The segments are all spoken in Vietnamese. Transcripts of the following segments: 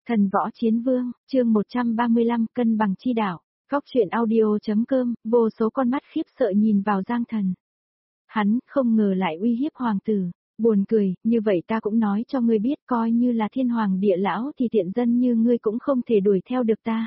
Thần võ chiến vương, chương 135, cân bằng chi đạo. Góc truyện audio.com, vô số con mắt khiếp sợ nhìn vào Giang Thần. Hắn không ngờ lại uy hiếp hoàng tử. Buồn cười, như vậy ta cũng nói cho ngươi biết, coi như là thiên hoàng địa lão thì tiện dân như ngươi cũng không thể đuổi theo được ta.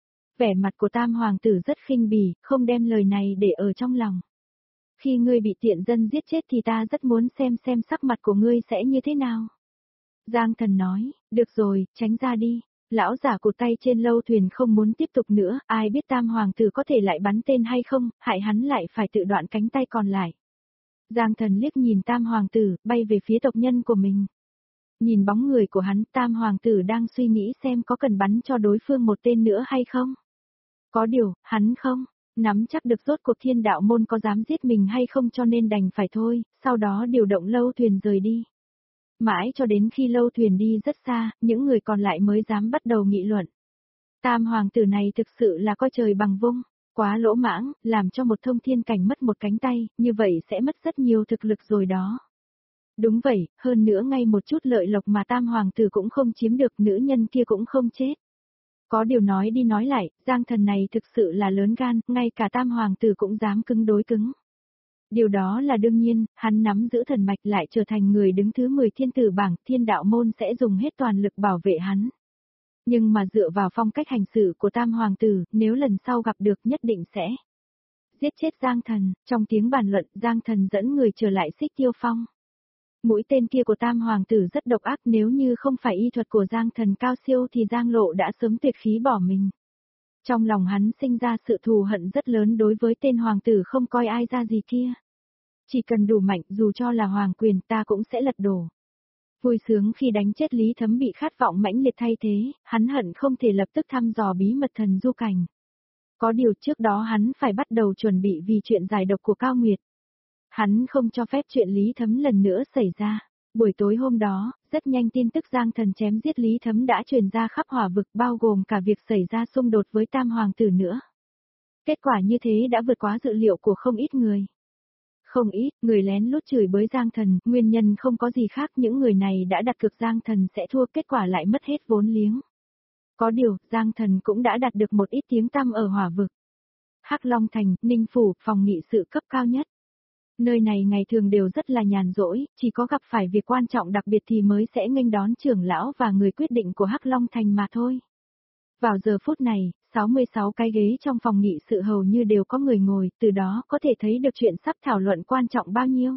Vẻ mặt của tam hoàng tử rất khinh bỉ, không đem lời này để ở trong lòng. Khi ngươi bị tiện dân giết chết thì ta rất muốn xem sắc mặt của ngươi sẽ như thế nào. Giang Thần nói, được rồi, tránh ra đi. Lão giả cụt tay trên lâu thuyền không muốn tiếp tục nữa, ai biết tam hoàng tử có thể lại bắn tên hay không, hại hắn lại phải tự đoạn cánh tay còn lại. Giang Thần liếc nhìn tam hoàng tử, bay về phía tộc nhân của mình. Nhìn bóng người của hắn, tam hoàng tử đang suy nghĩ xem có cần bắn cho đối phương một tên nữa hay không. Có điều, hắn không, nắm chắc được rốt cuộc thiên đạo môn có dám giết mình hay không cho nên đành phải thôi, sau đó điều động lâu thuyền rời đi. Mãi cho đến khi lâu thuyền đi rất xa, những người còn lại mới dám bắt đầu nghị luận. Tam hoàng tử này thực sự là coi trời bằng vung, quá lỗ mãng, làm cho một thông thiên cảnh mất một cánh tay, như vậy sẽ mất rất nhiều thực lực rồi đó. Đúng vậy, hơn nữa ngay một chút lợi lộc mà tam hoàng tử cũng không chiếm được, nữ nhân kia cũng không chết. Có điều nói đi nói lại, Giang Thần này thực sự là lớn gan, ngay cả tam hoàng tử cũng dám cứng đối cứng. Điều đó là đương nhiên, hắn nắm giữ thần mạch lại trở thành người đứng thứ 10 thiên tử bảng, thiên đạo môn sẽ dùng hết toàn lực bảo vệ hắn. Nhưng mà dựa vào phong cách hành xử của tam hoàng tử, nếu lần sau gặp được nhất định sẽ giết chết Giang Thần. Trong tiếng bàn luận, Giang Thần dẫn người trở lại Xích Tiêu Phong. Mũi tên kia của tam hoàng tử rất độc ác, nếu như không phải y thuật của Giang Thần cao siêu thì Giang Lộ đã sớm tuyệt khí bỏ mình. Trong lòng hắn sinh ra sự thù hận rất lớn đối với tên hoàng tử không coi ai ra gì kia. Chỉ cần đủ mạnh, dù cho là hoàng quyền ta cũng sẽ lật đổ. Vui sướng khi đánh chết Lý Thấm bị khát vọng mãnh liệt thay thế, hắn hận không thể lập tức thăm dò bí mật thần du cảnh. Có điều trước đó hắn phải bắt đầu chuẩn bị vì chuyện giải độc của Cao Nguyệt. Hắn không cho phép chuyện Lý Thấm lần nữa xảy ra. Buổi tối hôm đó, rất nhanh tin tức Giang Thần chém giết Lý Thấm đã truyền ra khắp hỏa vực, bao gồm cả việc xảy ra xung đột với tam hoàng tử nữa. Kết quả như thế đã vượt quá dự liệu của không ít người. Không ít, người lén lút chửi bới Giang Thần, nguyên nhân không có gì khác, những người này đã đặt cược Giang Thần sẽ thua, kết quả lại mất hết vốn liếng. Có điều, Giang Thần cũng đã đạt được một ít tiếng tăm ở hỏa vực. Hắc Long Thành, Ninh Phủ, phòng nghị sự cấp cao nhất. Nơi này ngày thường đều rất là nhàn rỗi, chỉ có gặp phải việc quan trọng đặc biệt thì mới sẽ nghênh đón trưởng lão và người quyết định của Hắc Long Thành mà thôi. Vào giờ phút này, 66 cái ghế trong phòng nghị sự hầu như đều có người ngồi, từ đó có thể thấy được chuyện sắp thảo luận quan trọng bao nhiêu.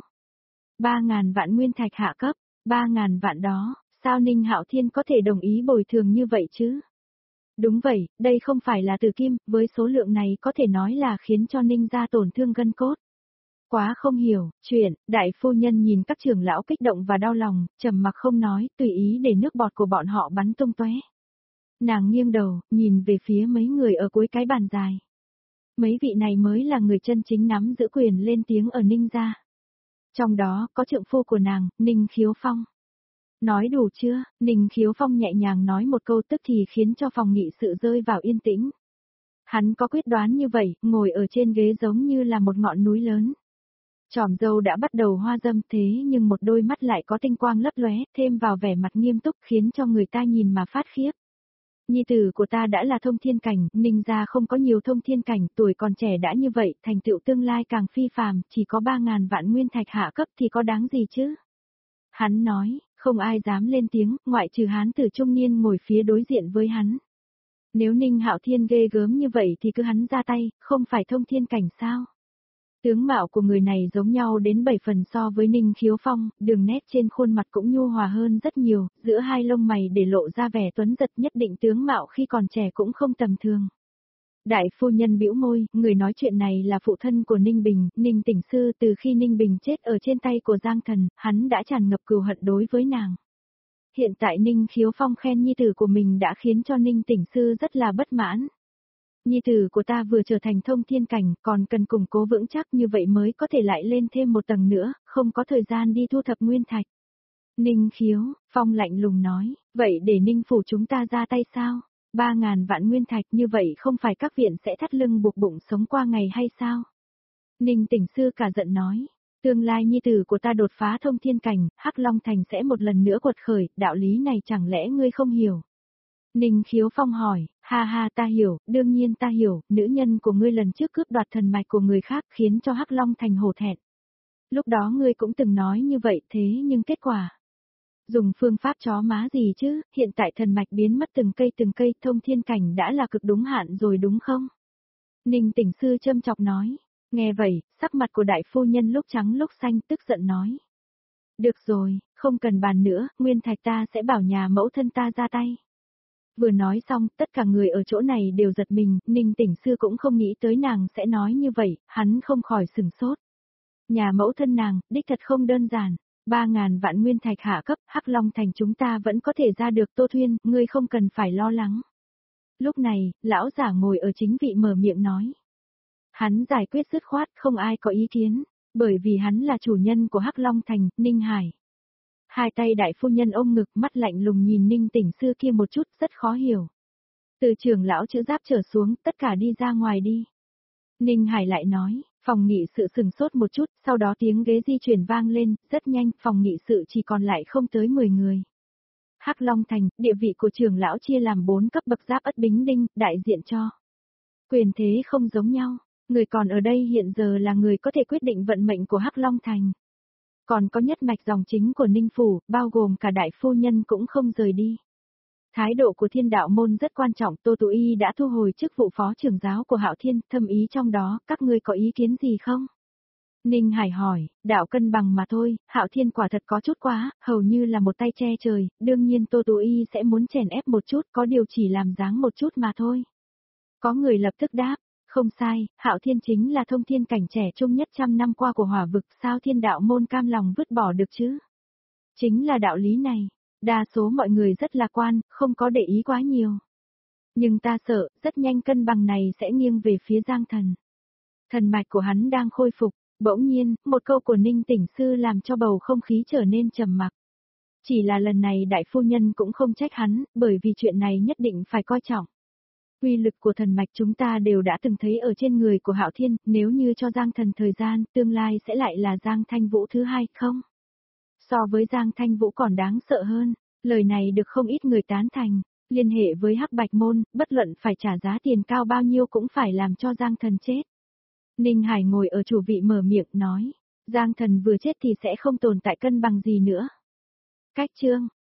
3.000 vạn nguyên thạch hạ cấp, 3.000 vạn đó, sao Ninh Hạo Thiên có thể đồng ý bồi thường như vậy chứ? Đúng vậy, đây không phải là từ kim, với số lượng này có thể nói là khiến cho Ninh gia tổn thương gân cốt. Quá không hiểu, chuyện, đại phu nhân nhìn các trưởng lão kích động và đau lòng, trầm mặc không nói, tùy ý để nước bọt của bọn họ bắn tung tóe. Nàng nghiêng đầu, nhìn về phía mấy người ở cuối cái bàn dài. Mấy vị này mới là người chân chính nắm giữ quyền lên tiếng ở Ninh gia. Trong đó, có trượng phu của nàng, Ninh Khiếu Phong. Nói đủ chưa? Ninh Khiếu Phong nhẹ nhàng nói một câu tức thì khiến cho phòng nghị sự rơi vào yên tĩnh. Hắn có quyết đoán như vậy, ngồi ở trên ghế giống như là một ngọn núi lớn. Chòm râu đã bắt đầu hoa râm thế nhưng một đôi mắt lại có tinh quang lấp lóe, thêm vào vẻ mặt nghiêm túc khiến cho người ta nhìn mà phát khiếp. Nhi tử của ta đã là thông thiên cảnh, Ninh gia không có nhiều thông thiên cảnh, tuổi còn trẻ đã như vậy, thành tựu tương lai càng phi phàm, chỉ có 3.000 vạn nguyên thạch hạ cấp thì có đáng gì chứ? Hắn nói, không ai dám lên tiếng, ngoại trừ hán tử trung niên ngồi phía đối diện với hắn. Nếu Ninh Hạo Thiên ghê gớm như vậy thì cứ hắn ra tay, không phải thông thiên cảnh sao? Tướng mạo của người này giống nhau đến 7 phần so với Ninh Khiếu Phong, đường nét trên khuôn mặt cũng nhu hòa hơn rất nhiều, giữa hai lông mày để lộ ra vẻ tuấn giật, nhất định tướng mạo khi còn trẻ cũng không tầm thường. Đại phu nhân bĩu môi, người nói chuyện này là phụ thân của Ninh Bình, Ninh Tỉnh Sư, từ khi Ninh Bình chết ở trên tay của Giang Thần, hắn đã tràn ngập cừu hận đối với nàng. Hiện tại Ninh Khiếu Phong khen nhi tử của mình đã khiến cho Ninh Tỉnh Sư rất là bất mãn. Nhi tử của ta vừa trở thành thông thiên cảnh, còn cần củng cố vững chắc như vậy mới có thể lại lên thêm một tầng nữa, không có thời gian đi thu thập nguyên thạch. Ninh Khiếu, Phong lạnh lùng nói, vậy để Ninh phủ chúng ta ra tay sao? 3.000 vạn nguyên thạch như vậy không phải các viện sẽ thắt lưng buộc bụng sống qua ngày hay sao? Ninh Tỉnh Sư cả giận nói, tương lai nhi tử của ta đột phá thông thiên cảnh, Hắc Long Thành sẽ một lần nữa quật khởi, đạo lý này chẳng lẽ ngươi không hiểu? Ninh Khiếu Phong hỏi, ha ha ta hiểu, đương nhiên ta hiểu, nữ nhân của ngươi lần trước cướp đoạt thần mạch của người khác khiến cho Hắc Long Thành hổ thẹn. Lúc đó ngươi cũng từng nói như vậy thế nhưng kết quả. Dùng phương pháp chó má gì chứ, hiện tại thần mạch biến mất từng cây thông thiên cảnh đã là cực đúng hạn rồi đúng không? Ninh Tỉnh Sư châm chọc nói. Nghe vậy, sắc mặt của đại phu nhân lúc trắng lúc xanh tức giận nói. Được rồi, không cần bàn nữa, nguyên thạch ta sẽ bảo nhà mẫu thân ta ra tay. Vừa nói xong, tất cả người ở chỗ này đều giật mình, Ninh Tỉnh Sư cũng không nghĩ tới nàng sẽ nói như vậy, hắn không khỏi sửng sốt. Nhà mẫu thân nàng, đích thật không đơn giản. 3.000 vạn nguyên thạch hạ cấp, Hắc Long Thành chúng ta vẫn có thể ra được Tô Thuyên, ngươi không cần phải lo lắng. Lúc này, lão giả ngồi ở chính vị mở miệng nói. Hắn giải quyết dứt khoát, không ai có ý kiến, bởi vì hắn là chủ nhân của Hắc Long Thành, Ninh Hải. Hai tay đại phu nhân ôm ngực, mắt lạnh lùng nhìn Ninh Tỉnh Sư kia một chút, rất khó hiểu. Từ trưởng lão chữ giáp trở xuống, tất cả đi ra ngoài đi. Ninh Hải lại nói, phòng nghị sự sừng sốt một chút, sau đó tiếng ghế di chuyển vang lên, rất nhanh, phòng nghị sự chỉ còn lại không tới 10 người. Hắc Long Thành, địa vị của trưởng lão chia làm 4 cấp bậc giáp ất bính đinh, đại diện cho. Quyền thế không giống nhau, người còn ở đây hiện giờ là người có thể quyết định vận mệnh của Hắc Long Thành. Còn có nhất mạch dòng chính của Ninh Phủ, bao gồm cả đại phu nhân cũng không rời đi. Thái độ của Thiên Đạo môn rất quan trọng, Tô Tú Y đã thu hồi chức vụ phó trưởng giáo của Hạo Thiên, thâm ý trong đó, các ngươi có ý kiến gì không? Ninh Hải hỏi, đạo cân bằng mà thôi, Hạo Thiên quả thật có chút quá, hầu như là một tay che trời, đương nhiên Tô Tú Y sẽ muốn chèn ép một chút, có điều chỉ làm dáng một chút mà thôi. Có người lập tức đáp, không sai, Hạo Thiên chính là thông thiên cảnh trẻ trung nhất trăm năm qua của hỏa vực, sao Thiên Đạo môn cam lòng vứt bỏ được chứ? Chính là đạo lý này. Đa số mọi người rất lạc quan, không có để ý quá nhiều. Nhưng ta sợ, rất nhanh cân bằng này sẽ nghiêng về phía Giang Thần. Thần mạch của hắn đang khôi phục, bỗng nhiên, một câu của Ninh Tỉnh Sư làm cho bầu không khí trở nên trầm mặc. Chỉ là lần này đại phu nhân cũng không trách hắn, bởi vì chuyện này nhất định phải coi trọng. Uy lực của thần mạch chúng ta đều đã từng thấy ở trên người của Hạo Thiên, nếu như cho Giang Thần thời gian, tương lai sẽ lại là Giang Thanh Vũ thứ hai không? So với Giang Thanh Vũ còn đáng sợ hơn, lời này được không ít người tán thành, liên hệ với Hắc Bạch Môn, bất luận phải trả giá tiền cao bao nhiêu cũng phải làm cho Giang Thần chết. Ninh Hải ngồi ở chủ vị mở miệng nói, Giang Thần vừa chết thì sẽ không tồn tại cân bằng gì nữa. Cách chương